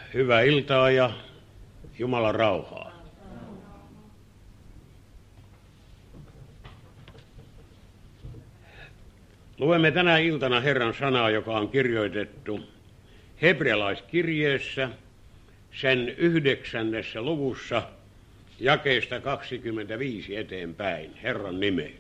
Hyvää iltaa ja Jumalan rauhaa. Luemme tänä iltana Herran sanaa, joka on kirjoitettu hebrealaiskirjeessä, sen 9. luvussa, jakeesta 25 eteenpäin, Herran nimeen.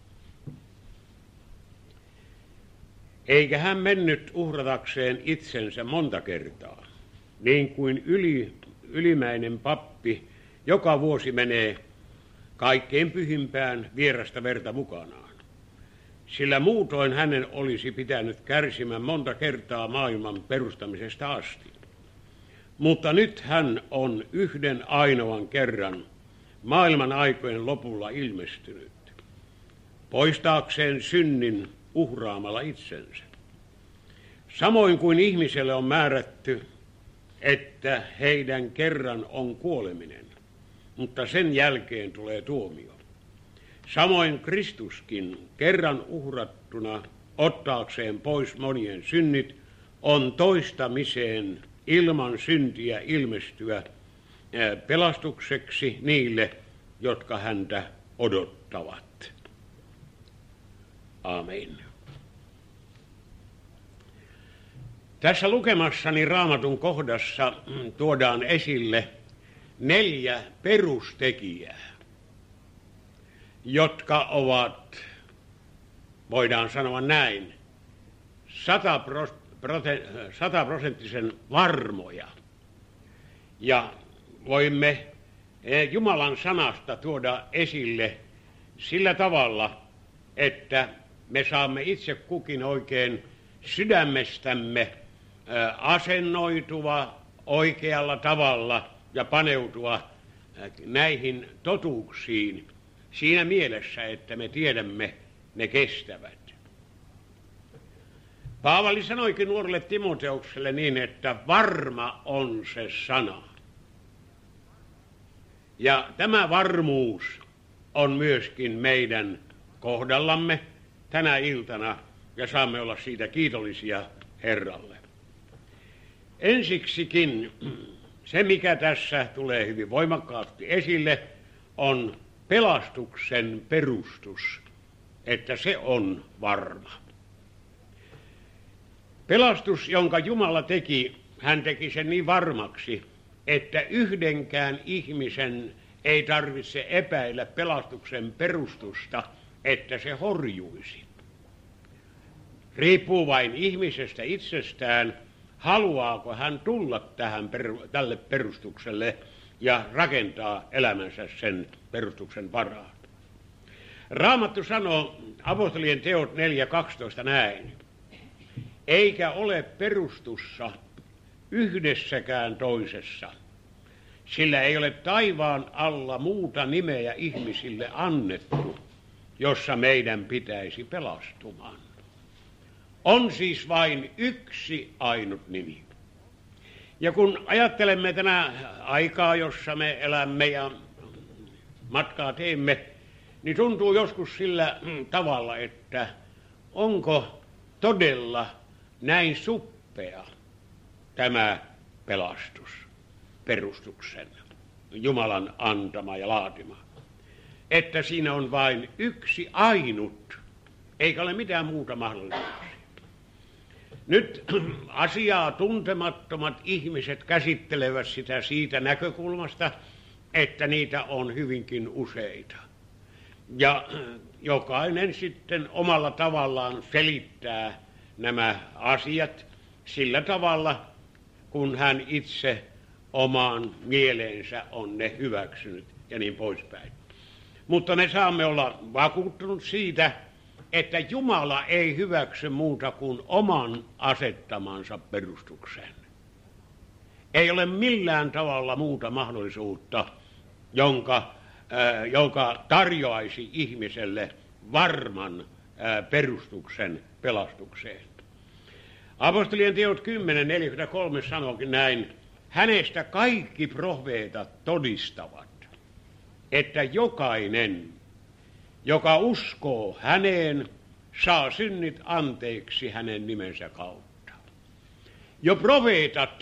Eikä hän mennyt uhratakseen itsensä monta kertaa, niin kuin ylimäinen pappi joka vuosi menee kaikkein pyhimpään vierasta verta mukanaan. Sillä muutoin hänen olisi pitänyt kärsimään monta kertaa maailman perustamisesta asti. Mutta nyt hän on yhden ainoan kerran maailman aikojen lopulla ilmestynyt, poistaakseen synnin uhraamalla itsensä. Samoin kuin ihmiselle on määrätty, että heidän kerran on kuoleminen, mutta sen jälkeen tulee tuomio. Samoin Kristuskin kerran uhrattuna ottaakseen pois monien synnit on toistamiseen ilman syntiä ilmestyä pelastukseksi niille, jotka häntä odottavat. Amen. Tässä lukemassani Raamatun kohdassa tuodaan esille 4 perustekijää, jotka ovat, voidaan sanoa näin, 100% varmoja. Ja voimme Jumalan sanasta tuoda esille sillä tavalla, että me saamme itse kukin oikein sydämestämme asennoitua oikealla tavalla ja paneutua näihin totuuksiin siinä mielessä, että me tiedämme ne kestävät. Paavali sanoikin nuorelle Timoteukselle niin, että varma on se sana. Ja tämä varmuus on myöskin meidän kohdallamme tänä iltana, ja saamme olla siitä kiitollisia Herralle. Ensiksikin se, mikä tässä tulee hyvin voimakkaasti esille, on pelastuksen perustus, että se on varma. Pelastus, jonka Jumala teki, hän teki sen niin varmaksi, että yhdenkään ihmisen ei tarvitse epäillä pelastuksen perustusta, että se horjuisi. Riippuu vain ihmisestä itsestään, haluaako hän tulla tälle perustukselle ja rakentaa elämänsä sen perustuksen varaan. Raamattu sanoo apostolien teot 4.12 näin. Eikä ole perustussa yhdessäkään toisessa, sillä ei ole taivaan alla muuta nimeä ihmisille annettu, jossa meidän pitäisi pelastumaan. On siis vain yksi ainut nimi. Ja kun ajattelemme tänä aikaa, jossa me elämme ja matkaa teemme, niin tuntuu joskus sillä tavalla, että onko todella näin suppea tämä pelastus, perustuksen, Jumalan antama ja laatima, että siinä on vain yksi ainut, eikä ole mitään muuta mahdollisuuksia. Nyt asiaa tuntemattomat ihmiset käsittelevät sitä siitä näkökulmasta, että niitä on hyvinkin useita. Ja jokainen sitten omalla tavallaan selittää nämä asiat sillä tavalla, kun hän itse omaan mieleensä on ne hyväksynyt ja niin poispäin. Mutta me saamme olla vakuuttunut siitä, että Jumala ei hyväksy muuta kuin oman asettamansa perustuksen. Ei ole millään tavalla muuta mahdollisuutta, joka tarjoaisi ihmiselle varman perustuksen pelastukseen. Apostolien teot 10.43 sanookin näin, hänestä kaikki profeetat todistavat, että jokainen, joka uskoo häneen, saa synnit anteeksi hänen nimensä kautta. Jo profeetat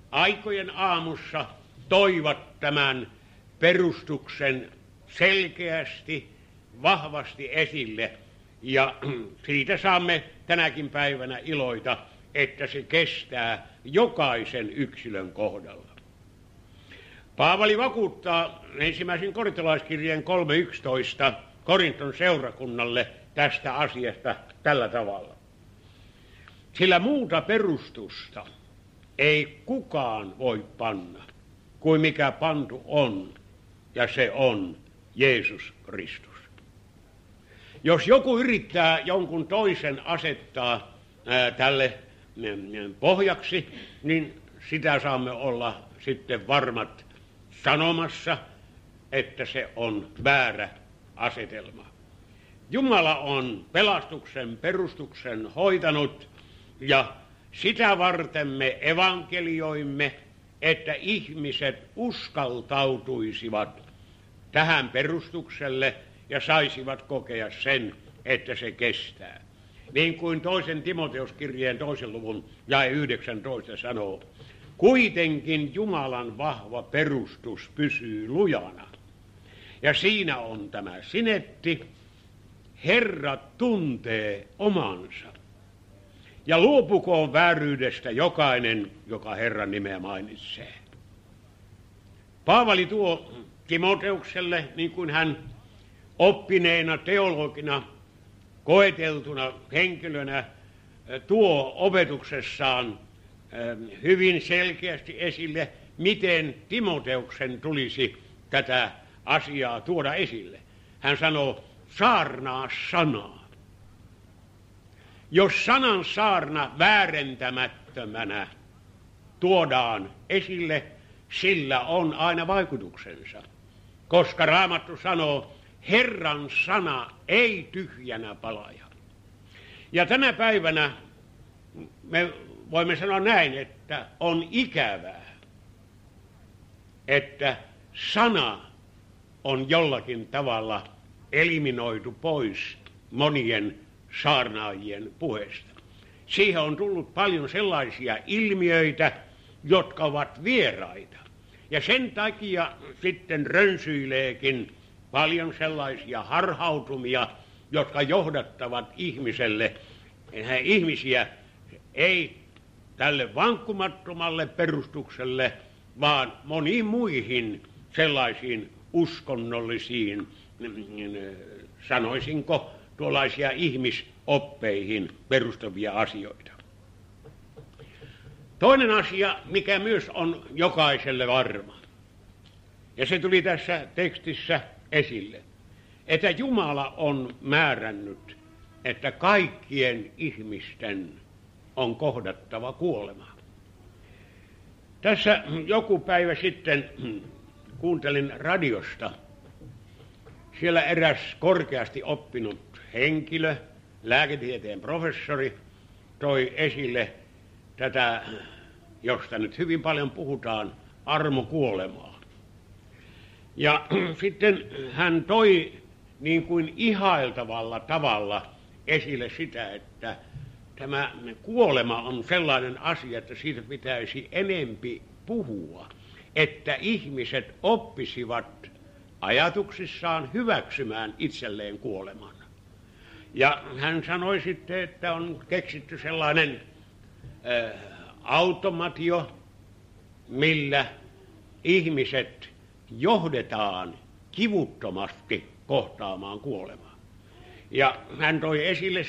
aikojen aamussa toivat tämän perustuksen selkeästi, vahvasti esille, ja siitä saamme tänäkin päivänä iloita, että se kestää jokaisen yksilön kohdalla. Paavali vakuuttaa ensimmäisen korintolaiskirjeen 3.11 Korinton seurakunnalle tästä asiasta tällä tavalla. Sillä muuta perustusta ei kukaan voi panna kuin mikä pantu on, ja se on Jeesus Kristus. Jos joku yrittää jonkun toisen asettaa tälle pohjaksi, niin sitä saamme olla sitten varmat sanomassa, että se on väärä asetelma. Jumala on pelastuksen perustuksen hoitanut, ja sitä varten me evankelioimme, että ihmiset uskaltautuisivat tähän perustukselle ja saisivat kokea sen, että se kestää. Niin kuin toisen Timoteuskirjeen 2. luvun jae 19 sanoo, kuitenkin Jumalan vahva perustus pysyy lujana. Ja siinä on tämä sinetti, Herra tuntee omansa. Ja luopukoon vääryydestä jokainen, joka Herran nimeä mainitsee. Paavali tuo Timoteukselle, niin kuin hän oppineena teologina, koeteltuna henkilönä tuo opetuksessaan hyvin selkeästi esille, miten Timoteuksen tulisi tätä asiaa tuoda esille. Hän sanoo, saarnaa sanaa. Jos sanan saarna väärentämättömänä tuodaan esille, sillä on aina vaikutuksensa. Koska Raamattu sanoo, Herran sana ei tyhjänä palaja. Ja tänä päivänä me voimme sanoa näin, että on ikävää, että sana on jollakin tavalla eliminoitu pois monien saarnaajien puheesta. Siihen on tullut paljon sellaisia ilmiöitä, jotka ovat vieraita. Ja sen takia sitten rönsyileekin paljon sellaisia harhautumia, jotka johdattavat ihmisiä ei tälle vankkumattomalle perustukselle, vaan moniin muihin sellaisiin uskonnollisiin, sanoisinko, tuollaisia ihmisoppeihin perustuvia asioita. Toinen asia, mikä myös on jokaiselle varma, ja se tuli tässä tekstissä esille, että Jumala on määrännyt, että kaikkien ihmisten on kohdattava kuolema. Tässä joku päivä sitten kuuntelin radiosta. Siellä eräs korkeasti oppinut henkilö, lääketieteen professori, toi esille tätä, josta nyt hyvin paljon puhutaan, armokuolemaa. Ja sitten hän toi niin kuin ihailtavalla tavalla esille sitä, että tämä kuolema on sellainen asia, että siitä pitäisi enempi puhua, että ihmiset oppisivat ajatuksissaan hyväksymään itselleen kuoleman. Ja hän sanoi sitten, että on keksitty sellainen automatio, millä ihmiset johdetaan kivuttomasti kohtaamaan kuolemaa. Ja hän toi esille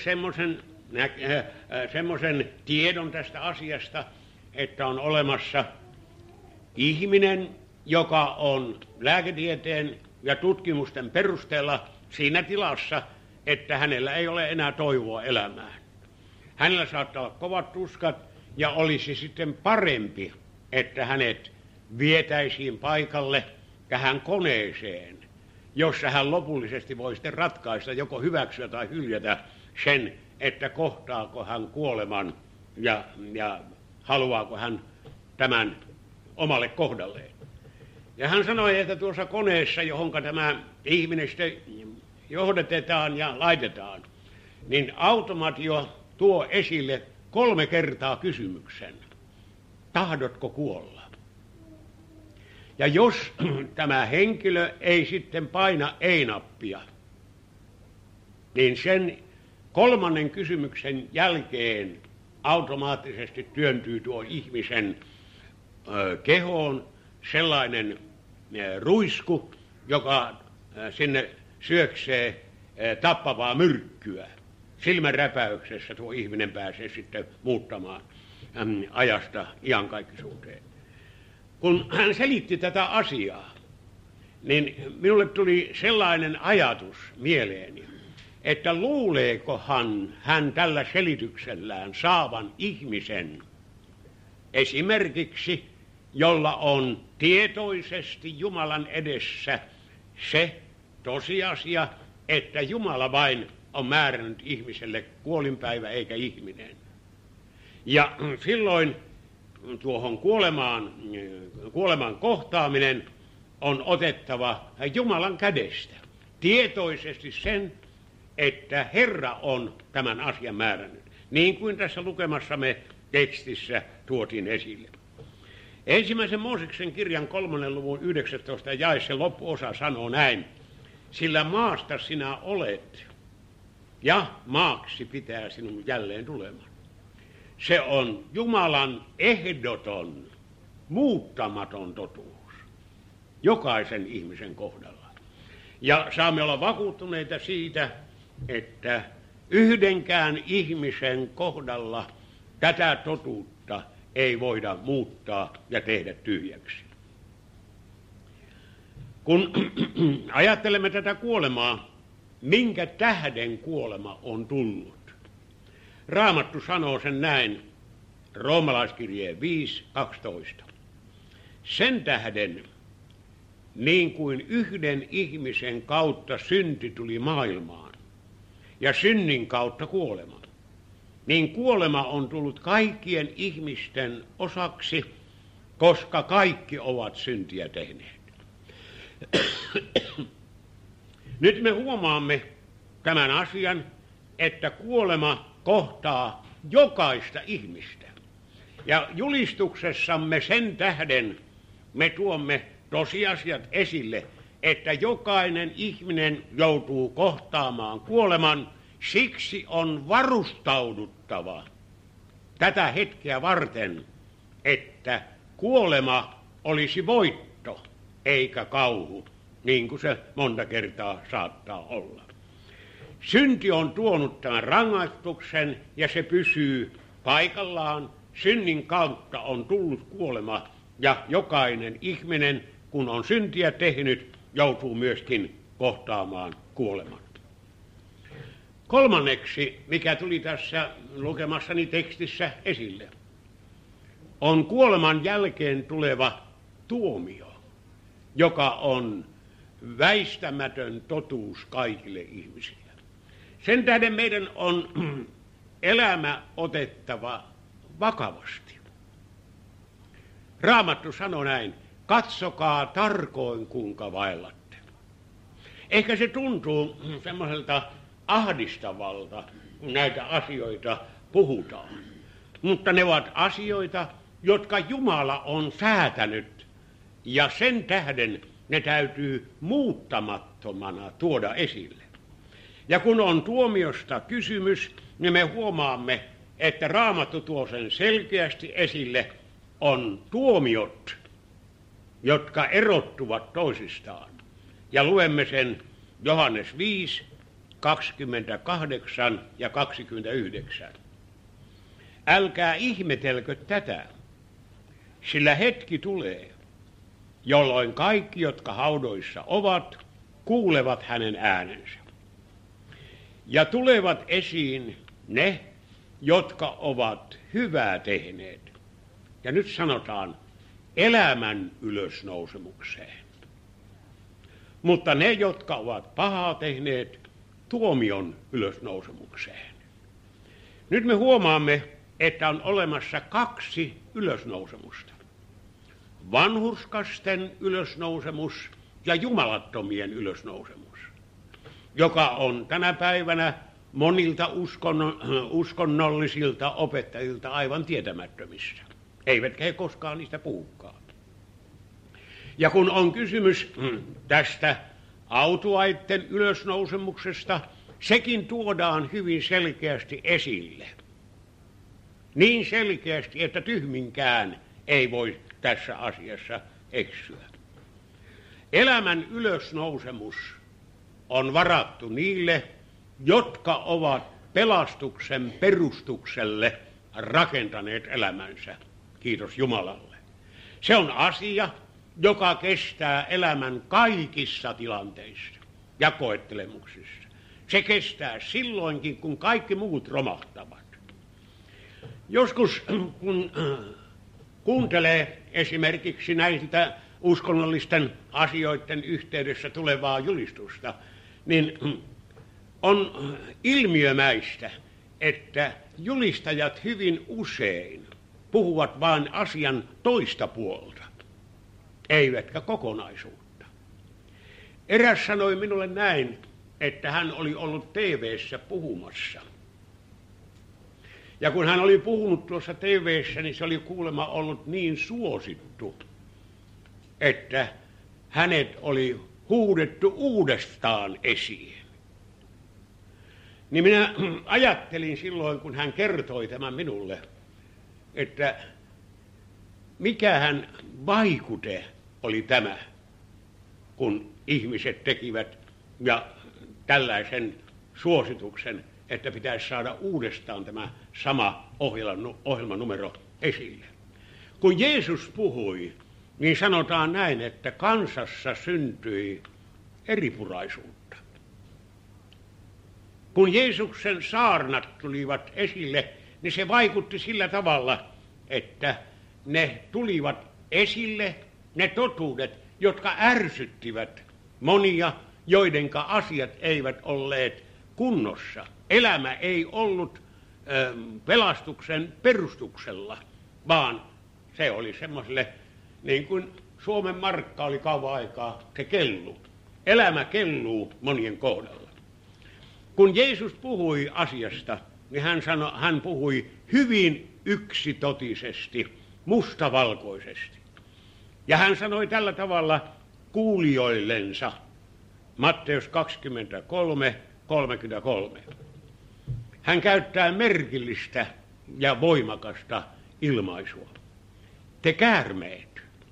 semmoisen tiedon tästä asiasta, että on olemassa ihminen, joka on lääketieteen ja tutkimusten perusteella siinä tilassa, että hänellä ei ole enää toivoa elämään. Hänellä saattaa olla kovat tuskat ja olisi sitten parempi, että hänet vietäisiin paikalle tähän koneeseen, jossa hän lopullisesti voi sitten ratkaista joko hyväksyä tai hyljätä sen, että kohtaako hän kuoleman ja haluaako hän tämän omalle kohdalleen. Ja hän sanoi, että tuossa koneessa, johon tämä ihminen sitten johdatetaan ja laitetaan, niin automaatio tuo esille 3 kertaa kysymyksen. Tahdotko kuolla? Ja jos tämä henkilö ei sitten paina ei-nappia, niin sen kolmannen kysymyksen jälkeen automaattisesti työntyy tuon ihmisen kehoon sellainen ruisku, joka sinne syöksee tappavaa myrkkyä. Silmänräpäyksessä tuo ihminen pääsee sitten muuttamaan ajasta iankaikkisuuteen. Kun hän selitti tätä asiaa, niin minulle tuli sellainen ajatus mieleeni, että luuleekohan hän tällä selityksellään saavan ihmisen esimerkiksi, jolla on tietoisesti Jumalan edessä se tosiasia, että Jumala vain on määrännyt ihmiselle kuolinpäivä eikä ihminen. Ja silloin tuohon kuoleman kohtaaminen on otettava Jumalan kädestä. Tietoisesti sen, että Herra on tämän asian määrännyt. Niin kuin tässä lukemassamme tekstissä tuotiin esille. Ensimmäisen Mooseksen kirjan 3. luvun 19 jae loppuosa sanoo näin. Sillä maasta sinä olet, ja maaksi pitää sinun jälleen tulemaan. Se on Jumalan ehdoton, muuttamaton totuus jokaisen ihmisen kohdalla. Ja saamme olla vakuuttuneita siitä, että yhdenkään ihmisen kohdalla tätä totuutta ei voida muuttaa ja tehdä tyhjäksi. Kun ajattelemme tätä kuolemaa, minkä tähden kuolema on tullut? Raamattu sanoo sen näin, Roomalaiskirjeen 5:12. Sen tähden, niin kuin yhden ihmisen kautta synti tuli maailmaan, ja synnin kautta kuolema, niin kuolema on tullut kaikkien ihmisten osaksi, koska kaikki ovat syntiä tehneet. Nyt me huomaamme tämän asian, että kuolema kohtaa jokaista ihmistä. Ja julistuksessamme sen tähden me tuomme tosiasiat esille, että jokainen ihminen joutuu kohtaamaan kuoleman, siksi on varustauduttava tätä hetkeä varten, että kuolema olisi voitto eikä kauhu, niin kuin se monta kertaa saattaa olla. Synti on tuonut tämän rangaistuksen ja se pysyy paikallaan. Synnin kautta on tullut kuolema ja jokainen ihminen, kun on syntiä tehnyt, joutuu myöskin kohtaamaan kuoleman. Kolmanneksi, mikä tuli tässä lukemassani tekstissä esille, on kuoleman jälkeen tuleva tuomio, joka on väistämätön totuus kaikille ihmisille. Sen tähden meidän on elämä otettava vakavasti. Raamattu sanoo näin, katsokaa tarkoin kuinka vaellatte. Ehkä se tuntuu semmoiselta ahdistavalta, kun näitä asioita puhutaan. Mutta ne ovat asioita, jotka Jumala on säätänyt, ja sen tähden ne täytyy muuttamattomana tuoda esille. Ja kun on tuomiosta kysymys, niin me huomaamme, että Raamattu tuo sen selkeästi esille, on tuomiot, jotka erottuvat toisistaan. Ja luemme sen Johannes 5, 28 ja 29. Älkää ihmetelkö tätä, sillä hetki tulee, jolloin kaikki, jotka haudoissa ovat, kuulevat hänen äänensä. Ja tulevat esiin ne, jotka ovat hyvää tehneet. Ja nyt sanotaan elämän ylösnousemukseen. Mutta ne, jotka ovat pahaa tehneet, tuomion ylösnousemukseen. Nyt me huomaamme, että on olemassa kaksi ylösnousemusta. Vanhurskasten ylösnousemus ja jumalattomien ylösnousemus, joka on tänä päivänä monilta uskonnollisilta opettajilta aivan tietämättömissä. Eivätkä he koskaan niistä puhukaan. Ja kun on kysymys tästä autuaitten ylösnousemuksesta, sekin tuodaan hyvin selkeästi esille. Niin selkeästi, että tyhminkään ei voi tässä asiassa eksyä. Elämän ylösnousemus on varattu niille, jotka ovat pelastuksen perustukselle rakentaneet elämänsä. Kiitos Jumalalle. Se on asia, joka kestää elämän kaikissa tilanteissa ja koettelemuksissa. Se kestää silloinkin, kun kaikki muut romahtavat. Joskus, kun kuuntelee esimerkiksi näiltä uskonnollisten asioiden yhteydessä tulevaa julistusta, niin on ilmiömäistä, että julistajat hyvin usein puhuvat vain asian toista puolta, eivätkä kokonaisuutta. Eräs sanoi minulle näin, että hän oli ollut TV:ssä puhumassa. Ja kun hän oli puhunut tuossa TV:ssä, niin se oli kuulemma ollut niin suosittu, että hänet oli huudettu uudestaan esiin. Niin minä ajattelin silloin, kun hän kertoi tämän minulle, että mikähän vaikute oli tämä, kun ihmiset tekivät ja tällaisen suosituksen, että pitäisi saada uudestaan tämä sama ohjelmanumero esille. Kun Jeesus puhui, niin sanotaan näin, että kansassa syntyi eripuraisuutta. Kun Jeesuksen saarnat tulivat esille, niin se vaikutti sillä tavalla, että ne tulivat esille, ne totuudet, jotka ärsyttivät monia, joidenka asiat eivät olleet kunnossa. Elämä ei ollut pelastuksen perustuksella, vaan se oli semmoiselle, niin kuin Suomen markka oli kauan aikaa, se kelluu. Elämä kelluu monien kohdalla. Kun Jeesus puhui asiasta, niin hän puhui hyvin yksitotisesti, mustavalkoisesti. Ja hän sanoi tällä tavalla kuulijoillensa, Matteus 23:33. Hän käyttää merkillistä ja voimakasta ilmaisua. Te käärmeet.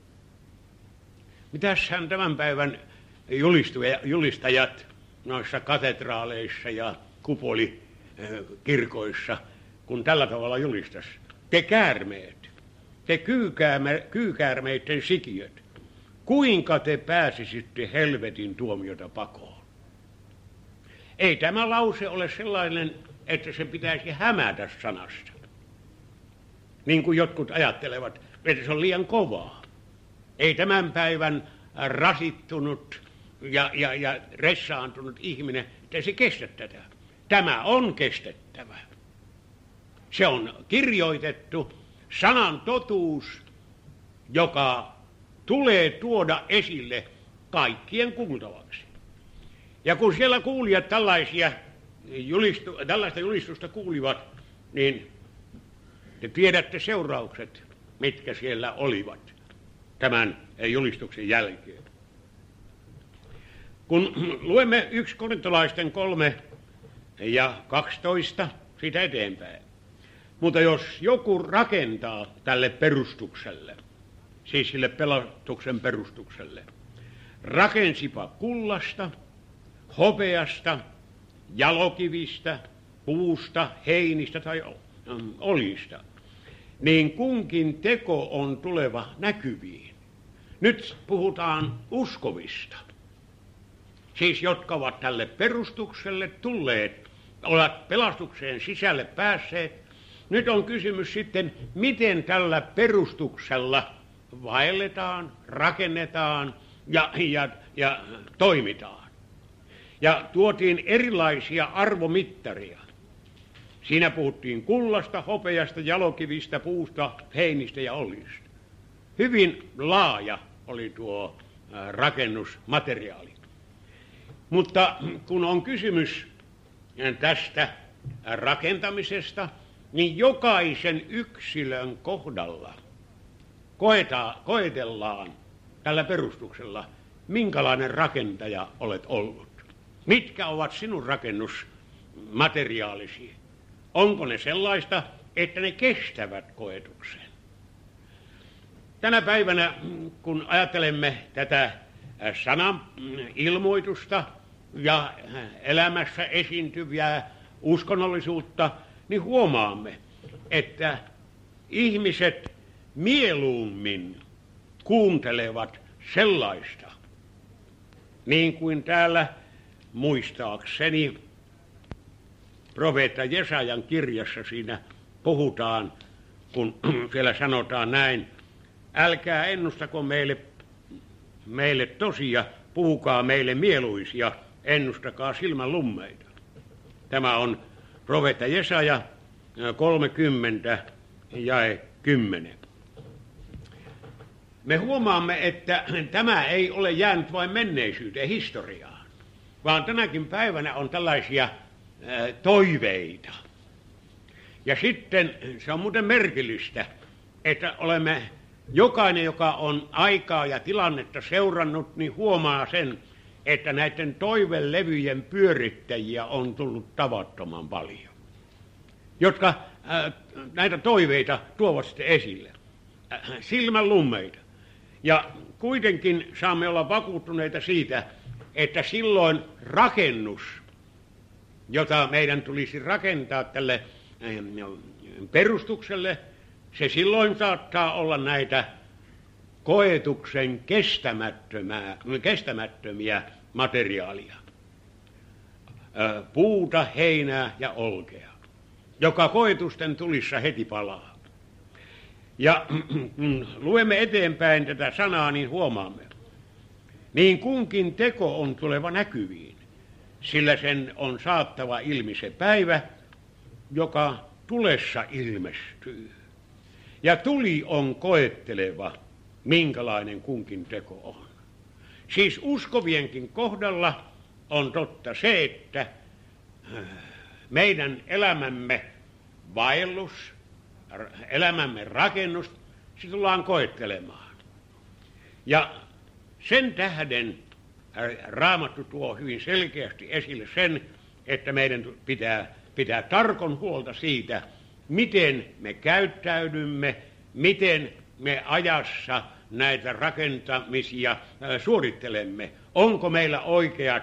Mitäshän tämän päivän julistajat noissa katedraaleissa ja kupolikirkoissa, kun tällä tavalla julistas. Te käärmeet, te kyykäärmeiden sikiöt, kuinka te pääsisitte helvetin tuomiota pakoon? Ei tämä lause ole sellainen, että se pitäisi hämätä sanasta. Niin kuin jotkut ajattelevat, että se on liian kovaa. Ei tämän päivän rasittunut ja ressaantunut ihminen, että se kestä tätä. Tämä on kestettävä. Se on kirjoitettu sanan totuus, joka tulee tuoda esille kaikkien kuultavaksi. Ja kun siellä kuulijat tällaista julistusta kuulivat, niin te tiedätte seuraukset, mitkä siellä olivat tämän julistuksen jälkeen. Kun luemme 1 Korintolaisten 3:12 siitä eteenpäin. Mutta jos joku rakentaa tälle perustukselle, siis sille pelastuksen perustukselle, rakensipa kullasta, hopeasta, jalokivistä, puusta, heinistä tai oljista, niin kunkin teko on tuleva näkyviin. Nyt puhutaan uskovista, siis jotka ovat tälle perustukselle tulleet, ovat pelastukseen sisälle päässeet. Nyt on kysymys sitten, miten tällä perustuksella vaelletaan, rakennetaan ja toimitaan. Ja tuotiin erilaisia arvomittaria. Siinä puhuttiin kullasta, hopeasta, jalokivistä, puusta, heinistä ja oljista. Hyvin laaja oli tuo rakennusmateriaali. Mutta kun on kysymys tästä rakentamisesta, niin jokaisen yksilön kohdalla koetellaan tällä perustuksella, minkälainen rakentaja olet ollut. Mitkä ovat sinun rakennusmateriaalisi? Onko ne sellaista, että ne kestävät koetuksen? Tänä päivänä, kun ajattelemme tätä sanan ilmoitusta ja elämässä esiintyvää uskonnollisuutta, niin huomaamme, että ihmiset mieluummin kuuntelevat sellaista, niin kuin täällä muistaakseni profeetta Jesajan kirjassa siinä puhutaan, kun siellä sanotaan näin, älkää ennustako meille tosia, puhukaa meille mieluisia, ennustakaa silmän lummeita. Tämä on profeetta Jesaja 30 jae 10. Me huomaamme, että tämä ei ole jäänyt vain menneisyyteen, historiaan, vaan tänäkin päivänä on tällaisia toiveita. Ja sitten se on muuten merkillistä, että olemme jokainen, joka on aikaa ja tilannetta seurannut, niin huomaa sen, että näiden toivelevyjen pyörittäjiä on tullut tavattoman paljon, jotka näitä toiveita tuovat sitten esille, silmän lummeita. Ja kuitenkin saamme olla vakuuttuneita siitä, että silloin rakennus, jota meidän tulisi rakentaa tälle perustukselle, se silloin saattaa olla näitä koetuksen kestämättömiä materiaalia. Puuta, heinää ja olkea, joka koetusten tulissa heti palaa. Ja kun luemme eteenpäin tätä sanaa, niin huomaamme, niin kunkin teko on tuleva näkyviin, sillä sen on saattava ilmi se päivä, joka tulessa ilmestyy. Ja tuli on koetteleva, minkälainen kunkin teko on. Siis uskovienkin kohdalla on totta se, että meidän elämämme vaellus, elämämme rakennus, se tullaan koettelemaan. Ja sen tähden Raamattu tuo hyvin selkeästi esille sen, että meidän pitää tarkon huolta siitä, miten me käyttäydymme, miten me ajassa näitä rakentamisia suorittelemme. Onko meillä oikea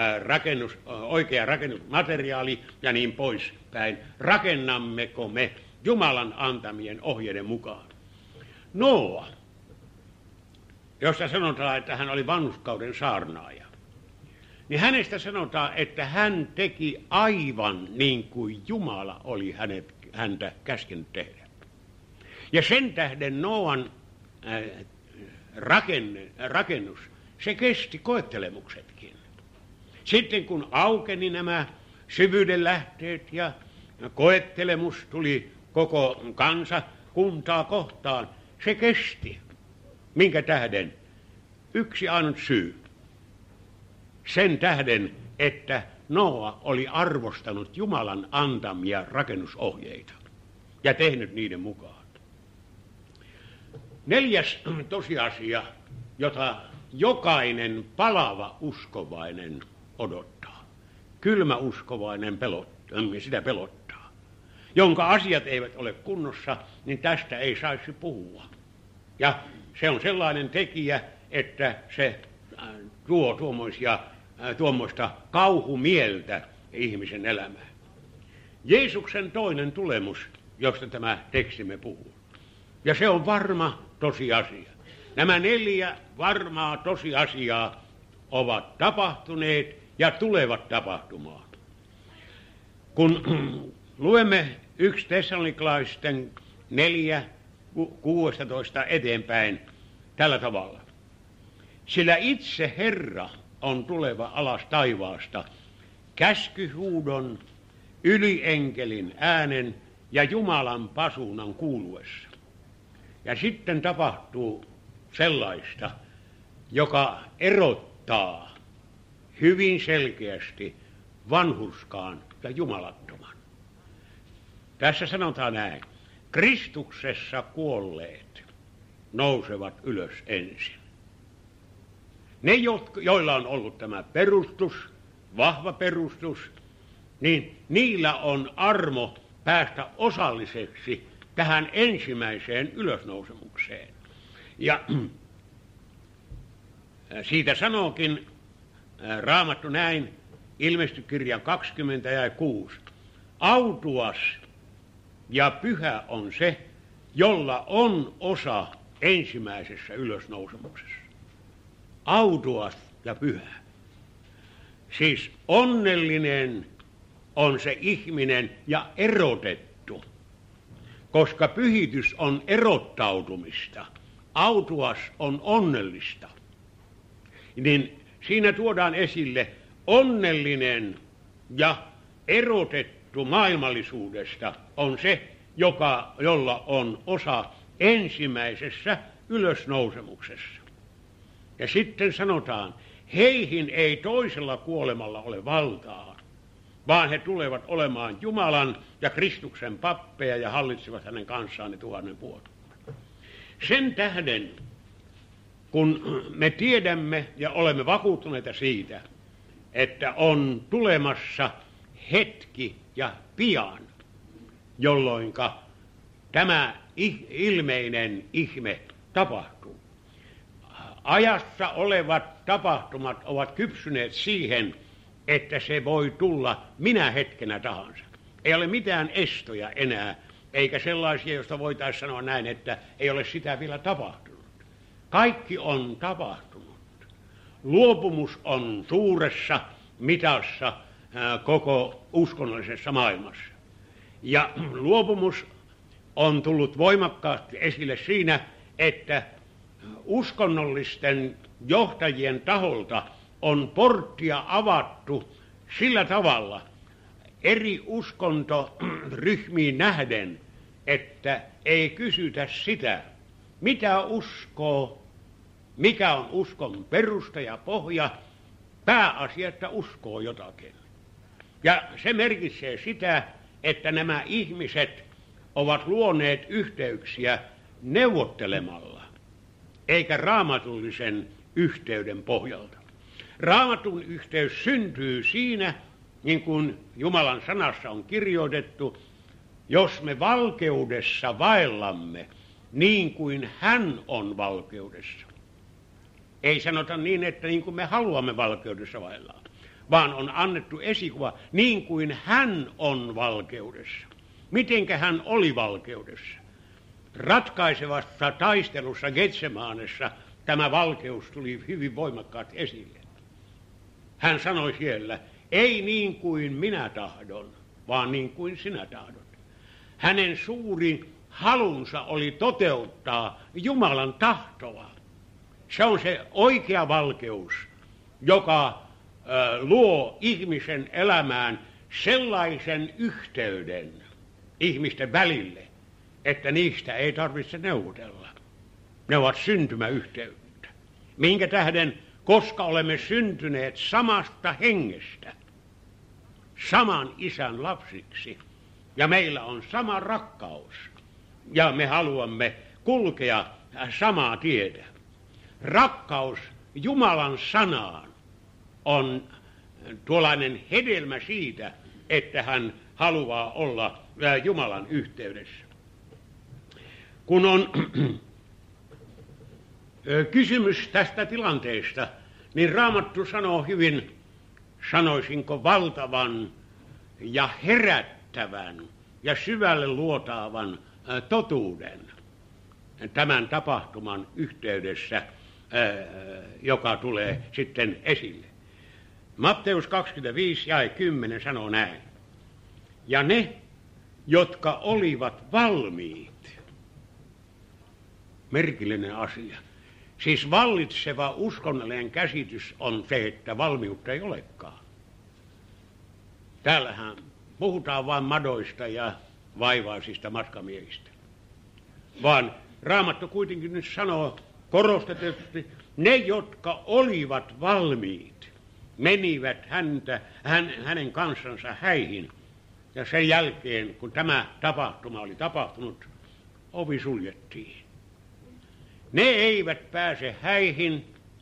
rakennusmateriaali ja niin poispäin. Rakennammeko me Jumalan antamien ohjeiden mukaan? Noa, josta sanotaan, että hän oli vanhurskauden saarnaaja, niin hänestä sanotaan, että hän teki aivan niin kuin Jumala oli häntä käskenyt tehdä. Ja sen tähden Noan rakennus, se kesti koettelemuksetkin. Sitten kun aukeni nämä syvyyden lähteet ja koettelemus tuli koko kuntaa kohtaan, se kesti. Minkä tähden? Yksi ainut syy. Sen tähden, että Noa oli arvostanut Jumalan antamia rakennusohjeita ja tehnyt niiden mukaan. Neljäs tosiasia, jota jokainen palava uskovainen odottaa. Kylmä uskovainen sitä pelottaa. Jonka asiat eivät ole kunnossa, niin tästä ei saisi puhua. Ja se on sellainen tekijä, että se tuo tuommoista kauhumieltä ihmisen elämään. Jeesuksen toinen tulemus, josta tämä tekstimme puhuu. Ja se on varma tosiasia. Nämä 4 varmaa tosiasiaa ovat tapahtuneet ja tulevat tapahtumaan. Kun luemme 1 Tessaloniklaisten 4:16 eteenpäin tällä tavalla. Sillä itse Herra on tuleva alas taivaasta käskyhuudon, ylienkelin äänen ja Jumalan pasuunan kuuluessa. Ja sitten tapahtuu sellaista, joka erottaa hyvin selkeästi vanhurskaan ja jumalattoman. Tässä sanotaan näin. Kristuksessa kuolleet nousevat ylös ensin. Ne, joilla on ollut tämä perustus, vahva perustus, niin niillä on armo päästä osalliseksi tähän ensimmäiseen ylösnousemukseen. Ja siitä sanookin Raamattu näin, ilmestykirja 20:6. Autuas ja pyhä on se, jolla on osa ensimmäisessä ylösnousemuksessa. Autuas ja pyhä. Siis onnellinen on se ihminen ja erotettu, koska pyhitys on erottautumista. Autuas on onnellista. Niin siinä tuodaan esille onnellinen ja erotettu maailmallisuudesta on se, jolla on osa ensimmäisessä ylösnousemuksessa. Ja sitten sanotaan, heihin ei toisella kuolemalla ole valtaa, vaan he tulevat olemaan Jumalan ja Kristuksen pappeja ja hallitsevat hänen kanssaan ne 1000 vuotta. Sen tähden, kun me tiedämme ja olemme vakuuttuneita siitä, että on tulemassa hetki ja pian, jolloinka tämä ilmeinen ihme tapahtuu. Ajassa olevat tapahtumat ovat kypsyneet siihen, että se voi tulla minä hetkenä tahansa. Ei ole mitään estoja enää, eikä sellaisia, joista voitaisiin sanoa näin, että ei ole sitä vielä tapahtunut. Kaikki on tapahtunut. Luopumus on suuressa mitassa koko uskonnollisessa maailmassa. Ja luopumus on tullut voimakkaasti esille siinä, että uskonnollisten johtajien taholta on porttia avattu sillä tavalla eri uskontoryhmiin nähden, että ei kysytä sitä, mitä uskoo, mikä on uskon perusta ja pohja, pääasia, että uskoo jotakin. Ja se merkitsee sitä, että nämä ihmiset ovat luoneet yhteyksiä neuvottelemalla, eikä raamatullisen yhteyden pohjalta. Raamatun yhteys syntyy siinä, niin kuin Jumalan sanassa on kirjoitettu, jos me valkeudessa vaellamme niin kuin hän on valkeudessa. Ei sanota niin, että niin kuin me haluamme valkeudessa vaellaa, vaan on annettu esikuva niin kuin hän on valkeudessa. Mitenkä hän oli valkeudessa? Ratkaisevassa taistelussa Getsemanessa tämä valkeus tuli hyvin voimakkaasti esille. Hän sanoi siellä, ei niin kuin minä tahdon, vaan niin kuin sinä tahdot. Hänen suuri halunsa oli toteuttaa Jumalan tahtoa. Se on se oikea valkeus, joka luo ihmisen elämään sellaisen yhteyden ihmisten välille, että niistä ei tarvitse neuvotella. Ne ovat syntymäyhteyttä. Minkä tähden, koska olemme syntyneet samasta hengestä, saman isän lapsiksi, ja meillä on sama rakkaus, ja me haluamme kulkea samaa tietä. Rakkaus Jumalan sanaan on tuollainen hedelmä siitä, että hän haluaa olla Jumalan yhteydessä. Kun on kysymys tästä tilanteesta, niin Raamattu sanoo hyvin, sanoisinko, valtavan ja herättävän ja syvälle luotaavan totuuden tämän tapahtuman yhteydessä, joka tulee sitten esille. Matteus 25:10 sanoo näin. Ja ne, jotka olivat valmiit, merkillinen asia. Siis vallitseva uskonnollinen käsitys on se, että valmiutta ei olekaan. Täällähän puhutaan vain madoista ja vaivaisista matkamiehistä. Vaan Raamattu kuitenkin nyt sanoo korostetusti, ne, jotka olivat valmiit, menivät hänen kansansa häihin. Ja sen jälkeen, kun tämä tapahtuma oli tapahtunut, ovi suljettiin. Ne eivät pääse häihin,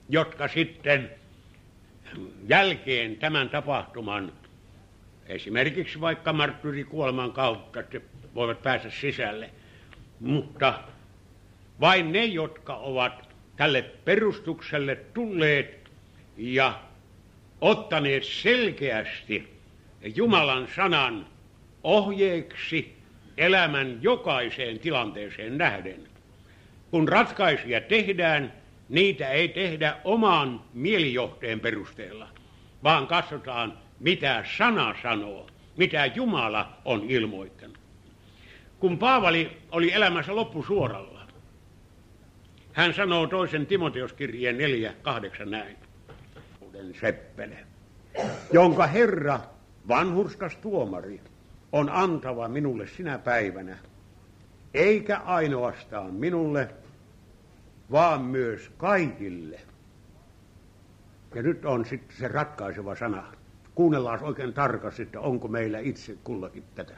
jotka sitten jälkeen tämän tapahtuman, esimerkiksi vaikka marttyyrikuoleman kautta, voivat päästä sisälle. Mutta vain ne, jotka ovat tälle perustukselle tulleet ja ottaneet selkeästi Jumalan sanan ohjeeksi elämän jokaiseen tilanteeseen nähden. Kun ratkaisuja tehdään, niitä ei tehdä oman mielijohteen perusteella, vaan katsotaan, mitä sana sanoo, mitä Jumala on ilmoittanut. Kun Paavali oli elämänsä loppusuoralla, hän sanoo toisen Timoteoskirjeen 4:8 näin. Seppele, jonka Herra, vanhurskas tuomari, on antava minulle sinä päivänä, eikä ainoastaan minulle, vaan myös kaikille. Ja nyt on sitten se ratkaiseva sana. Kuunnellaan oikein tarkasti, että onko meillä itse kullakin tätä.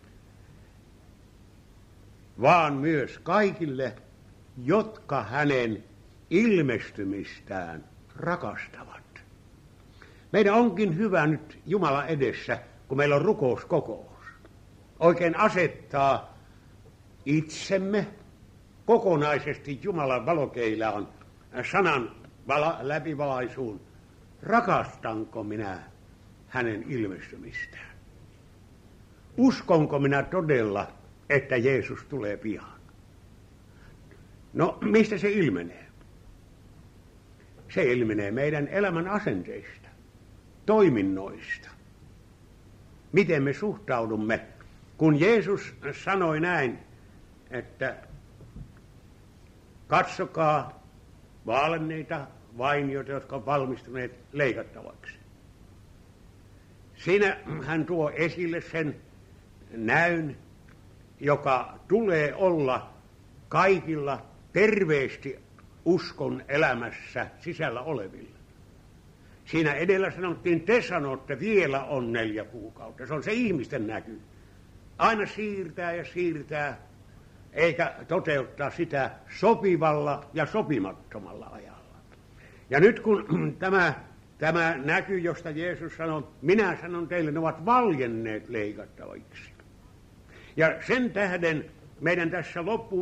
Vaan myös kaikille, jotka hänen ilmestymistään rakastavat. Meidän onkin hyvä nyt Jumalan edessä, kun meillä on rukouskokous, oikein asettaa itsemme kokonaisesti Jumalan valokeilaan sanan läpivalaisuun. Rakastanko minä hänen ilmestymistään? Uskonko minä todella, että Jeesus tulee pian? No, mistä se ilmenee? Se ilmenee meidän elämän asenteista, toiminnoista. Miten me suhtaudumme, kun Jeesus sanoi näin, että katsokaa vaelleita vainioita, jotka ovat valmistuneet leikattavaksi. Siinä hän tuo esille sen näyn, joka tulee olla kaikilla terveesti uskon elämässä sisällä olevilla. Siinä edellä sanottiin, te sanotte, vielä on 4 kuukautta. Se on se ihmisten näky. Aina siirtää ja siirtää, eikä toteuttaa sitä sopivalla ja sopimattomalla ajalla. Ja nyt kun tämä näky, josta Jeesus sanoi, minä sanon teille, ne ovat valjenneet leikattaviksi. Ja sen tähden meidän tässä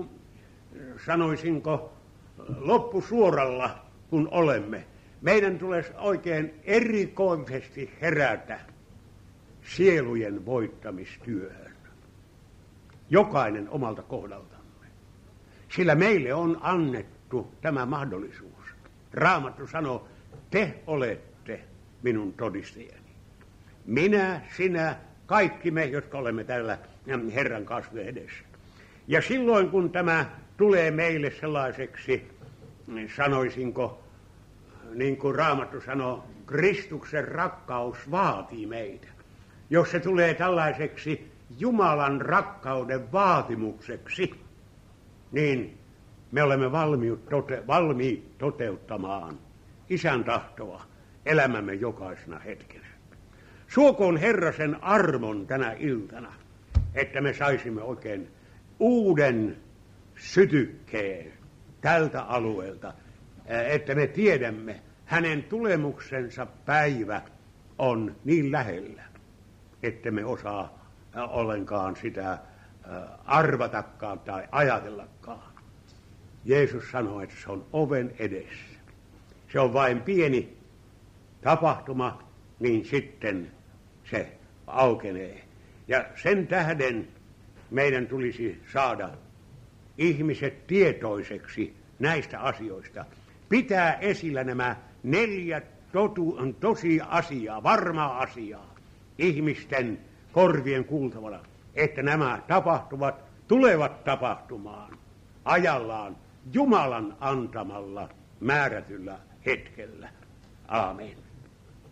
loppusuoralla, kun olemme, meidän tulisi oikein erikoisesti herätä sielujen voittamistyöhön. Jokainen omalta kohdaltamme. Sillä meille on annettu tämä mahdollisuus. Raamattu sanoo, te olette minun todistajani. Minä, sinä, kaikki me, jotka olemme täällä Herran kasvojen edessä. Ja silloin, kun tämä tulee meille sellaiseksi, sanoisinko, niin kuin Raamattu sanoo, Kristuksen rakkaus vaatii meitä. Jos se tulee tällaiseksi Jumalan rakkauden vaatimukseksi, niin me olemme valmiit toteuttamaan Isän tahtoa elämämme jokaisena hetkenä. Suokoon Herra sen armon tänä iltana, että me saisimme oikein uuden sytykkeen tältä alueelta, että me tiedämme, hänen tulemuksensa päivä on niin lähellä, että me osaa ollenkaan sitä arvatakaan tai ajatellakaan. Jeesus sanoi, että se on oven edessä. Se on vain pieni tapahtuma, niin sitten se aukenee. Ja sen tähden meidän tulisi saada ihmiset tietoiseksi näistä asioista. Pitää esillä nämä 4 tosiasiaa, varmaa asiaa ihmisten korvien kuultavana, että nämä tapahtuvat tulevat tapahtumaan ajallaan Jumalan antamalla määrätyllä hetkellä. Aamen.